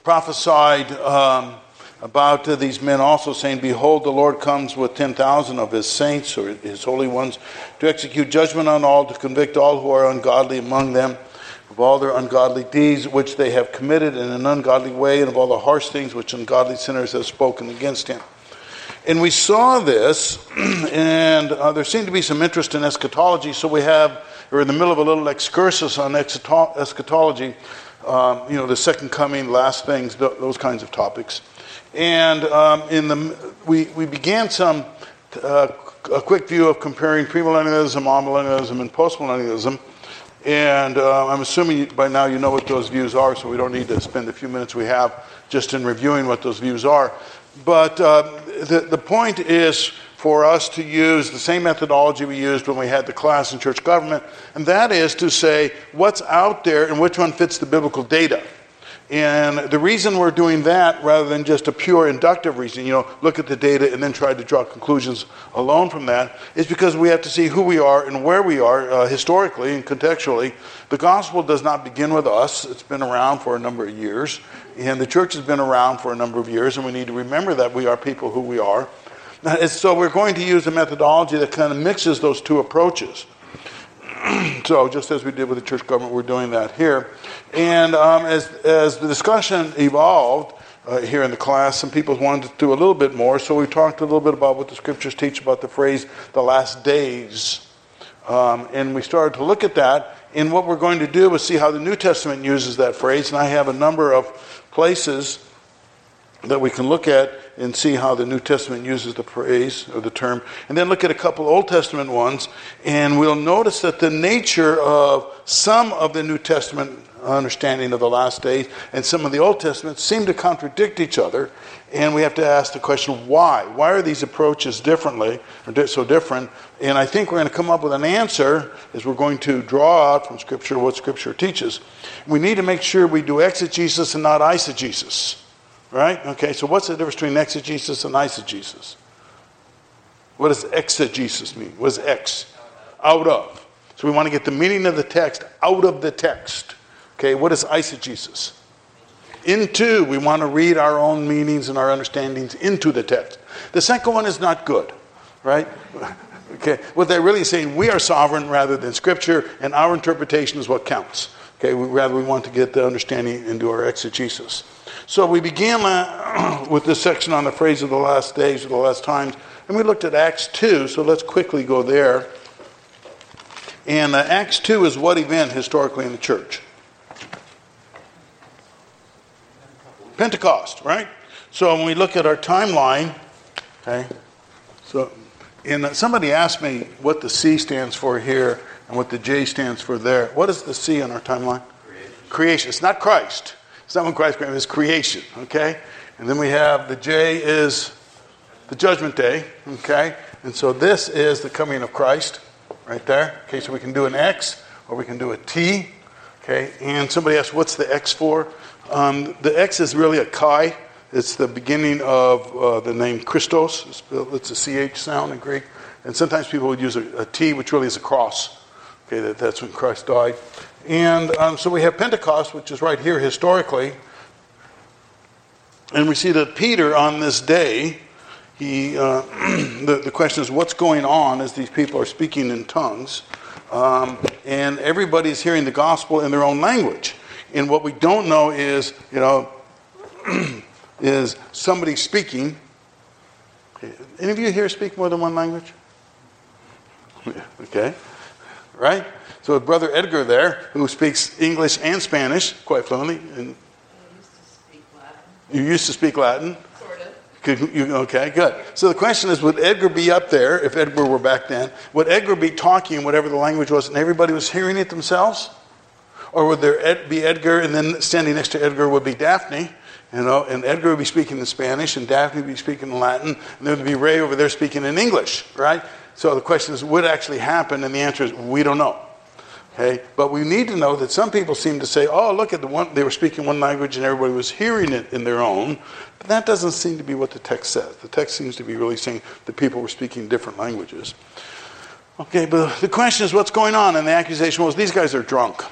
prophesied about these men also, saying, "Behold, the Lord comes with 10,000 of his saints," or his holy ones, "to execute judgment on all, to convict all who are ungodly among them of all their ungodly deeds which they have committed in an ungodly way, and of all the harsh things which ungodly sinners have spoken against him." And we saw this, and there seemed to be some interest in eschatology, so we're in the middle of a little excursus on eschatology, the second coming, last things, those kinds of topics. And we began a quick view of comparing premillennialism, amillennialism, and postmillennialism. And I'm assuming by now you know what those views are, so we don't need to spend the few minutes we have just in reviewing what those views are. But the point is for us to use the same methodology we used when we had the class in church government, and that is to say what's out there and which one fits the biblical data. And the reason we're doing that rather than just a pure inductive reason, look at the data and then try to draw conclusions alone from that, is because we have to see who we are and where we are historically and contextually. The gospel does not begin with us. It's been around for a number of years. And the church has been around for a number of years, and we need to remember that we are people who we are. And so we're going to use a methodology that kind of mixes those two approaches. So just as we did with the church government, we're doing that here. And as the discussion evolved here in the class, some people wanted to do a little bit more. So we talked a little bit about what the scriptures teach about the phrase, the last days. And we started to look at that. And what we're going to do is see how the New Testament uses that phrase. And I have a number of places that we can look at and see how the New Testament uses the phrase or the term. And then look at a couple Old Testament ones, and we'll notice that the nature of some of the New Testament understanding of the last days and some of the Old Testament seem to contradict each other, and we have to ask the question, why? Why are these approaches so different? And I think we're going to come up with an answer as we're going to draw out from Scripture what Scripture teaches. We need to make sure we do exegesis and not eisegesis. Right? Okay, so what's the difference between exegesis and eisegesis? What does exegesis mean? What is ex? Out of. So we want to get the meaning of the text out of the text. Okay, what is eisegesis? Into. We want to read our own meanings and our understandings into the text. The second one is not good. Right? Okay, what they're really saying, we are sovereign rather than Scripture, and our interpretation is what counts. Okay, we want to get the understanding into our exegesis. So we began with this section on the phrase of the last days or the last times, and we looked at Acts 2, so let's quickly go there. And Acts 2 is what event historically in the church? Pentecost, right? So when we look at our timeline, okay, so somebody asked me what the C stands for here and what the J stands for there. What is the C on our timeline? Creation. It's not Christ. It's not when Christ came, it's creation, okay? And then we have the J is the judgment day, okay? And so this is the coming of Christ, right there. Okay, so we can do an X or we can do a T, okay? And somebody asked, what's the X for? The X is really a chi. It's the beginning of the name Christos. It's a CH sound in Greek. And sometimes people would use a T, which really is a cross. Okay, that's when Christ died. And so we have Pentecost, which is right here historically. And we see that Peter on this day, the question is what's going on as these people are speaking in tongues. And everybody's hearing the gospel in their own language. And what we don't know is, is somebody speaking. Okay. Any of you here speak more than one language? Okay. Right? So Brother Edgar there, who speaks English and Spanish quite fluently. And you used to speak Latin? Sort of. Okay, good. So the question is, would Edgar be up there, if Edgar were back then, would Edgar be talking whatever the language was and everybody was hearing it themselves? Or would there be Edgar and then standing next to Edgar would be Daphne, and Edgar would be speaking in Spanish and Daphne would be speaking in Latin, and there would be Ray over there speaking in English, right? So the question is, would it actually happen? And the answer is, we don't know. Okay, but we need to know that some people seem to say, oh, look at the one, they were speaking one language and everybody was hearing it in their own. But that doesn't seem to be what the text says. The text seems to be really saying that people were speaking different languages. Okay, but the question is what's going on? And the accusation was, these guys are drunk.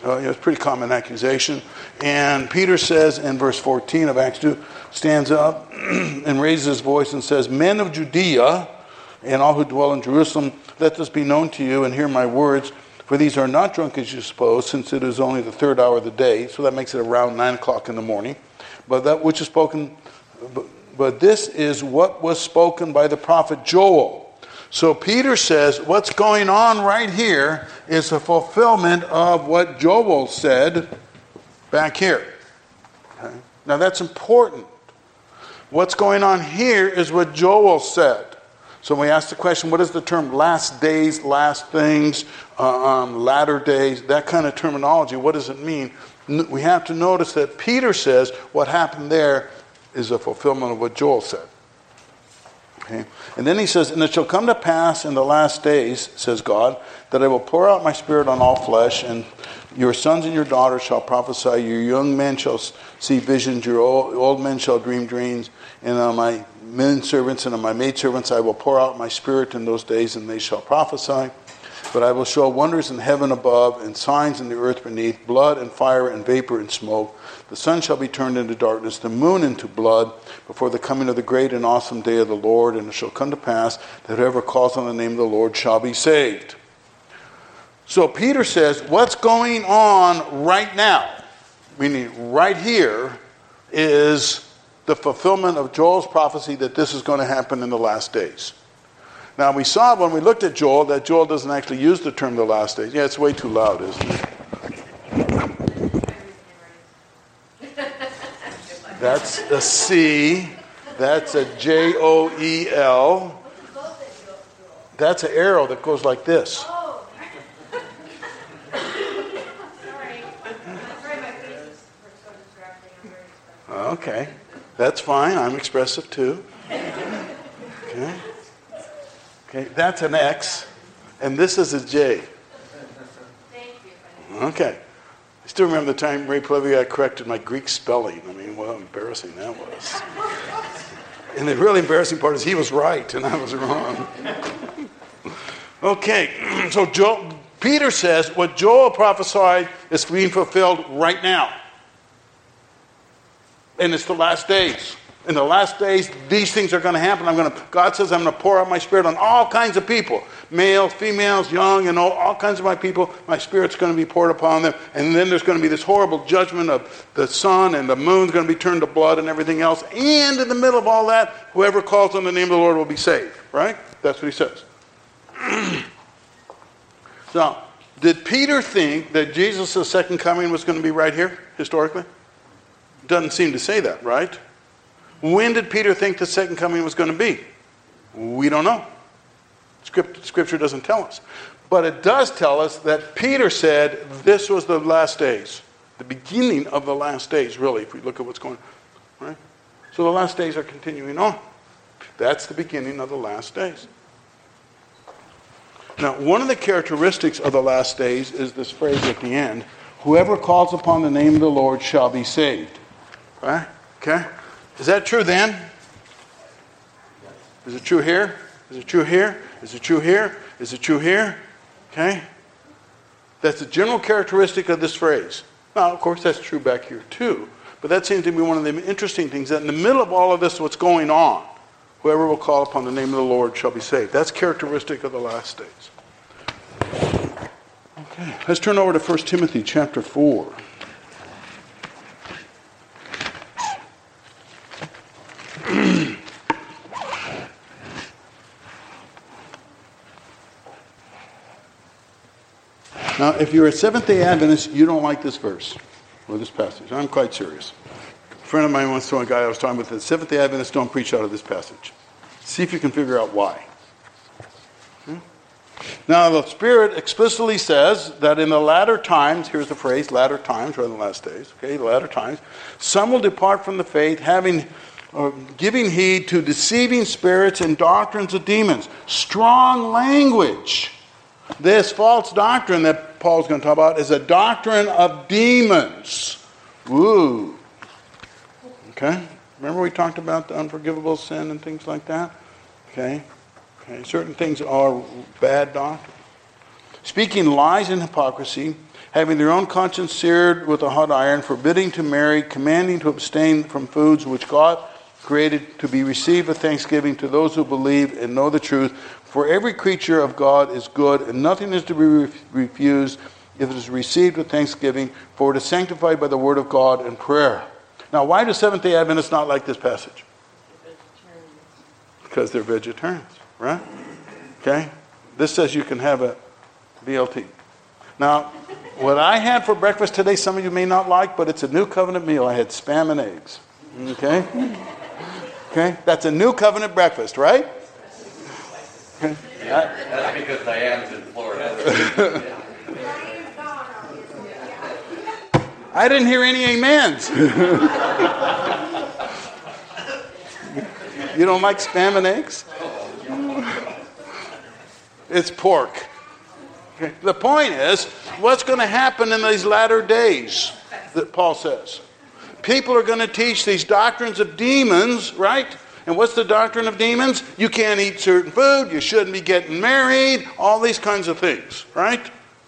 It's a pretty common accusation. And Peter says in verse 14 of Acts 2, stands up and raises his voice and says, "Men of Judea and all who dwell in Jerusalem, let this be known to you and hear my words. For these are not drunk as you suppose, since it is only the third hour of the day." So that makes it around 9 o'clock in the morning. But that which is spoken, but this is what was spoken by the prophet Joel. So Peter says what's going on right here is a fulfillment of what Joel said back here. Okay? Now that's important. What's going on here is what Joel said. So when we ask the question, what is the term last days, last things, latter days, that kind of terminology, what does it mean? We have to notice that Peter says what happened there is a fulfillment of what Joel said. Okay. And then he says, "And it shall come to pass in the last days, says God, that I will pour out my spirit on all flesh, and your sons and your daughters shall prophesy, your young men shall see visions, your old men shall dream dreams, and on my men servants and on my maidservants I will pour out my spirit in those days, and they shall prophesy. But I will show wonders in heaven above, and signs in the earth beneath, blood and fire and vapor and smoke. The sun shall be turned into darkness, the moon into blood, before the coming of the great and awesome day of the Lord. And it shall come to pass that whoever calls on the name of the Lord shall be saved." So Peter says, what's going on right now, meaning right here, is the fulfillment of Joel's prophecy that this is going to happen in the last days. Now we saw when we looked at Joel that Joel doesn't actually use the term the last days. Yeah, it's way too loud, isn't it? That's a C. That's a Joel. That's an arrow that goes like this. Sorry. I'm sorry, my face is so distracting. I'm very expressive. Okay. That's fine. I'm expressive too. Okay. Okay, that's an X, and this is a J. Thank you. Okay. I still remember the time Ray Pleviak corrected my Greek spelling. I mean, what embarrassing that was. And the really embarrassing part is he was right, and I was wrong. Okay, so Peter says what Joel prophesied is being fulfilled right now. And it's the last days. In the last days, these things are going to happen. God says I'm going to pour out my spirit on all kinds of people. Males, females, young, and all kinds of my people. My spirit's going to be poured upon them. And then there's going to be this horrible judgment of the sun and the moon's going to be turned to blood and everything else. And in the middle of all that, whoever calls on the name of the Lord will be saved. Right? That's what he says. So, did Peter think that Jesus' second coming was going to be right here, historically? Doesn't seem to say that, right? When did Peter think the second coming was going to be? We don't know. Scripture doesn't tell us. But it does tell us that Peter said this was the last days. The beginning of the last days, really, if we look at what's going on. Right? So the last days are continuing on. That's the beginning of the last days. Now, one of the characteristics of the last days is this phrase at the end, whoever calls upon the name of the Lord shall be saved. Right? Okay? Is that true then? Is it true here? Is it true here? Is it true here? Is it true here? Okay? That's the general characteristic of this phrase. Now, of course, that's true back here too. But that seems to be one of the interesting things, that in the middle of all of this, what's going on, whoever will call upon the name of the Lord shall be saved. That's characteristic of the last days. Okay, let's turn over to 1 Timothy chapter 4. Now, if you're a Seventh-day Adventist, you don't like this verse or this passage. I'm quite serious. A friend of mine once told a guy I was talking with that Seventh-day Adventists don't preach out of this passage. See if you can figure out why. Now, the Spirit explicitly says that in the latter times, here's the phrase, latter times, rather than last days, okay, the latter times, some will depart from the faith, giving heed to deceiving spirits and doctrines of demons. Strong language. This false doctrine that Paul's going to talk about is a doctrine of demons. Woo. Okay? Remember we talked about the unforgivable sin and things like that? Okay? Certain things are bad doctrine. speaking lies and hypocrisy, having their own conscience seared with a hot iron, forbidding to marry, commanding to abstain from foods which God created to be received with thanksgiving to those who believe and know the truth. For every creature of God is good, and nothing is to be refused if it is received with thanksgiving, for it is sanctified by the word of God and prayer. Now, why do Seventh-day Adventists not like this passage? Because they're vegetarians, right? Okay? This says you can have a BLT. Now, what I had for breakfast today, some of you may not like, but it's a New Covenant meal. I had Spam and eggs. Okay? Okay? That's a New Covenant breakfast, right? Okay. That's because Diane's in Florida. I didn't hear any amens. You don't like Spam and eggs? It's pork. Okay. The point is, what's going to happen in these latter days that Paul says? People are going to teach these doctrines of demons, right? And what's the doctrine of demons? You can't eat certain food, you shouldn't be getting married, all these kinds of things, right?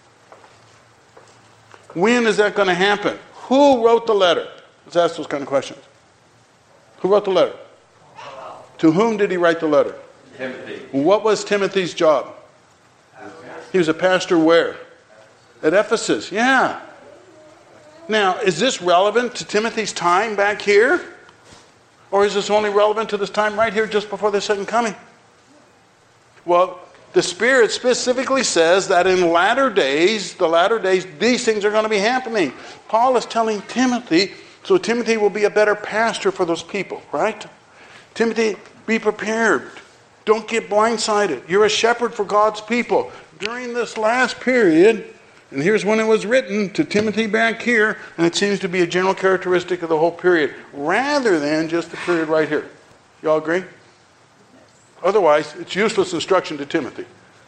When is that going to happen? Who wrote the letter? Let's ask those kind of questions. Who wrote the letter? To whom did he write the letter? Timothy. What was Timothy's job? He was a pastor where? At Ephesus, yeah. Now, is this relevant to Timothy's time back here? Or is this only relevant to this time right here just before the second coming? Well, the Spirit specifically says that in latter days, these things are going to be happening. Paul is telling Timothy, so Timothy will be a better pastor for those people, right? Timothy, be prepared. Don't get blindsided. You're a shepherd for God's people. During this last period, and here's when it was written to Timothy back here, and it seems to be a general characteristic of the whole period, rather than just the period right here. You all agree? Otherwise, it's useless instruction to Timothy.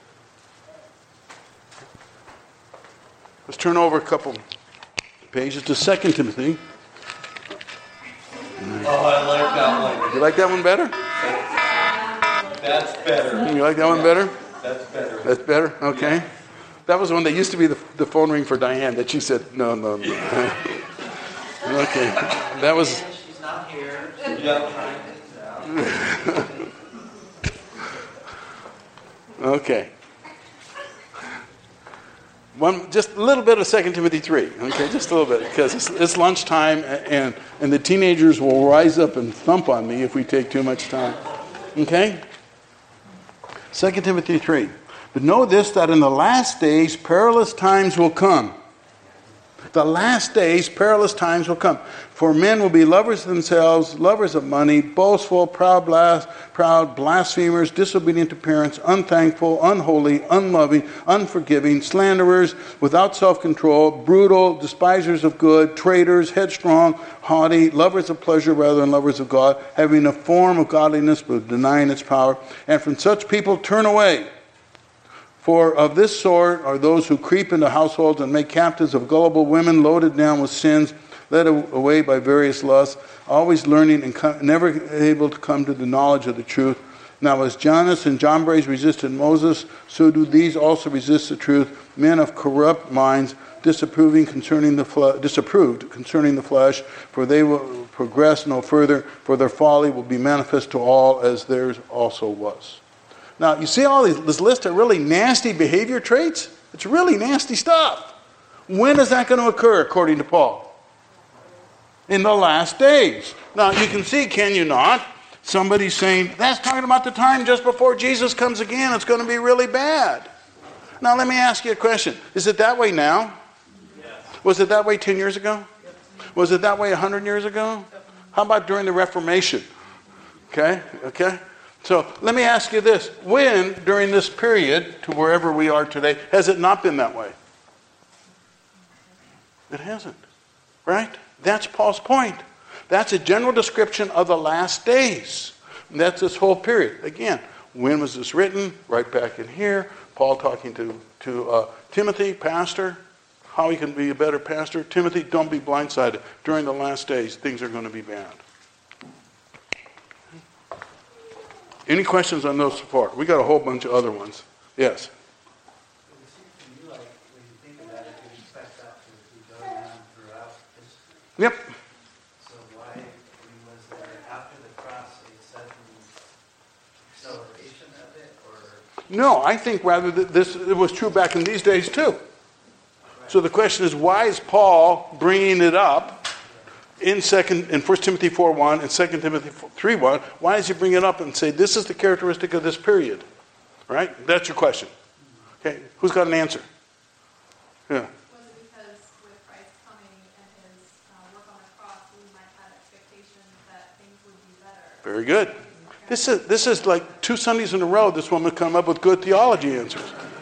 Let's turn over a couple pages to 2 Timothy. Oh, I like that one. You like that one better? That's better. You like that one better? That's better. That's better? Okay. That was one that used to be the phone ring for Diane that she said, no. Okay. That was... She's not here. Yep. Okay. Just a little bit of 2 Timothy 3. Okay, just a little bit. Because it's lunchtime and the teenagers will rise up and thump on me if we take too much time. Okay? 2 Timothy 3. But know this, that in the last days perilous times will come. The last days perilous times will come. For men will be lovers of themselves, lovers of money, boastful, proud, blasphemers, disobedient to parents, unthankful, unholy, unloving, unforgiving, slanderers, without self-control, brutal, despisers of good, traitors, headstrong, haughty, lovers of pleasure rather than lovers of God, having a form of godliness but denying its power. And from such people turn away. For of this sort are those who creep into households and make captives of gullible women loaded down with sins, led away by various lusts, always learning and never able to come to the knowledge of the truth. Now as Jannes and Jambres resisted Moses, so do these also resist the truth, men of corrupt minds, disapproved concerning the flesh, for they will progress no further, for their folly will be manifest to all, as theirs also was. Now, you see all this list of really nasty behavior traits? It's really nasty stuff. When is that going to occur, according to Paul? In the last days. Now, you can see, can you not? Somebody saying, that's talking about the time just before Jesus comes again. It's going to be really bad. Now, let me ask you a question. Is it that way now? Yes. Was it that way 10 years ago? Yes. Was it that way 100 years ago? How about during the Reformation? Okay. So let me ask you this. When, during this period, to wherever we are today, has it not been that way? It hasn't. Right? That's Paul's point. That's a general description of the last days. And that's this whole period. Again, when was this written? Right back in here. Paul talking to Timothy, pastor, how he can be a better pastor. Timothy, don't be blindsided. During the last days, things are going to be bad. Any questions on those so far? We got a whole bunch of other ones. Yes. Yep. So why was there after the cross a sudden acceleration of it, or? No, I think rather that it was true back in these days too. So the question is, why is Paul bringing it up in 1 Timothy 4:1 and 2 Timothy 3:1? Why does he bring it up and say this is the characteristic of this period? Right? That's your question. Okay, who's got an answer? Yeah. Was it because with Christ coming and his work on the cross, we might have expectations that things would be better? Very good. This is like 2 Sundays in a row this woman come up with good theology answers.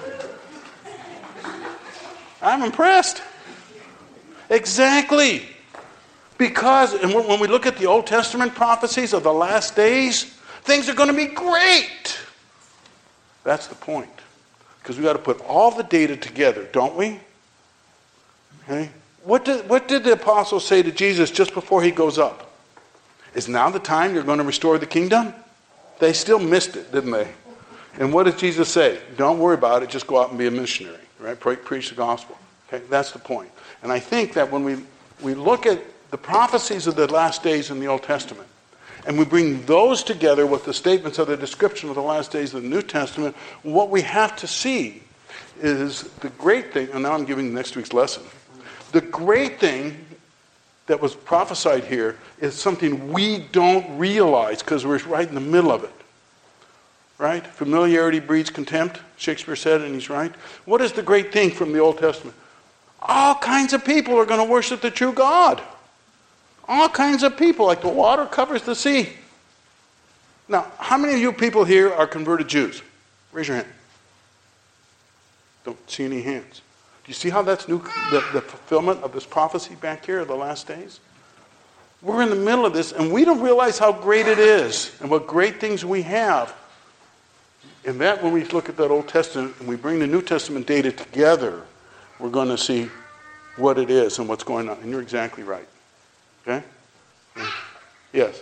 I'm impressed. Exactly. Because and when we look at the Old Testament prophecies of the last days, things are going to be great. That's the point. Because we've got to put all the data together, don't we? Okay. What did the apostles say to Jesus just before he goes up? Is now the time you're going to restore the kingdom? They still missed it, didn't they? And what did Jesus say? Don't worry about it, just go out and be a missionary. Right? Preach the gospel. Okay, that's the point. And I think that when we look at the prophecies of the last days in the Old Testament, and we bring those together with the statements of the description of the last days of the New Testament, what we have to see is the great thing, and now I'm giving next week's lesson. The great thing that was prophesied here is something we don't realize because we're right in the middle of it. Right? Familiarity breeds contempt, Shakespeare said, and he's right. What is the great thing from the Old Testament? All kinds of people are going to worship the true God. All kinds of people, like the water covers the sea. Now, how many of you people here are converted Jews? Raise your hand. Don't see any hands. Do you see how that's new? The fulfillment of this prophecy back here of the last days? We're in the middle of this, and we don't realize how great it is and what great things we have. And that, when we look at that Old Testament and we bring the New Testament data together, we're going to see what it is and what's going on. And you're exactly right. Okay? Yes?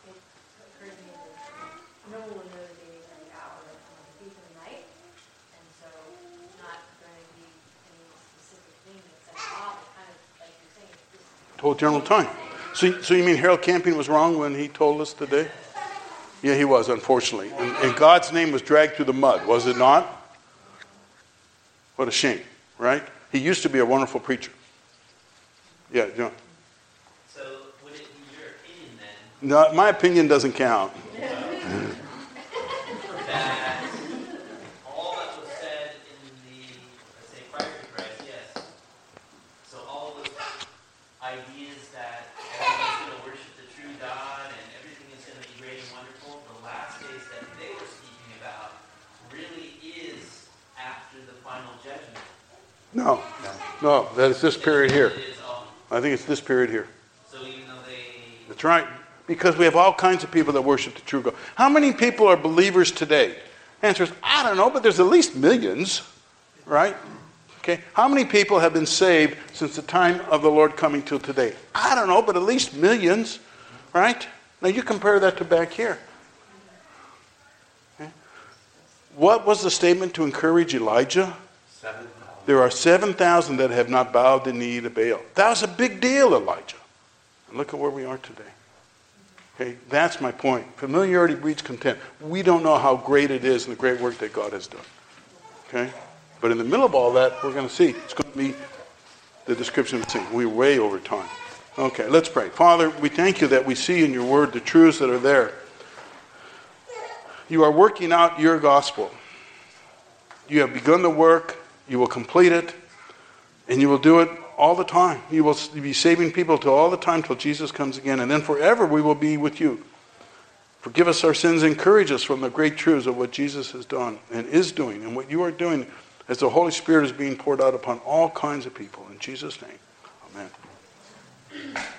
No one knows the day or the hour of the thief in the night, and so not going to be any specific thing that's off. Kind of like you're saying, this Told general time. So you mean Harold Camping was wrong when he told us today? Yeah, he was, unfortunately. And God's name was dragged through the mud, was it not? What a shame, right? He used to be a wonderful preacher. Yeah, John. So would it be your opinion then No, my opinion doesn't count. that all that was said in the, let's say, prior to Christ, yes. So all those ideas that everyone's going to worship the true God and everything is going to be great and wonderful, the last days that they were speaking about really is after the final judgment. No, that is this period here. It is all. I think it's this period here. So even though they That's right. Because we have all kinds of people that worship the true God. How many people are believers today? Answer is, I don't know, but there's at least millions, right? Okay. How many people have been saved since the time of the Lord coming till today? I don't know, but at least millions, right? Now you compare that to back here. Okay. What was the statement to encourage Elijah? 7,000. There are 7,000 that have not bowed the knee to Baal. That was a big deal, Elijah. And look at where we are today. Okay, that's my point. Familiarity breeds contempt. We don't know how great it is and the great work that God has done. Okay? But in the middle of all that, we're going to see. It's going to be the description of the thing. We're way over time. Okay, let's pray. Father, we thank you that we see in your word the truths that are there. You are working out your gospel. You have begun the work. You will complete it. And you will do it all the time. You will be saving people till all the time till Jesus comes again. And then forever we will be with you. Forgive us our sins. Encourage us from the great truths of what Jesus has done and is doing and what you are doing as the Holy Spirit is being poured out upon all kinds of people. In Jesus' name, amen.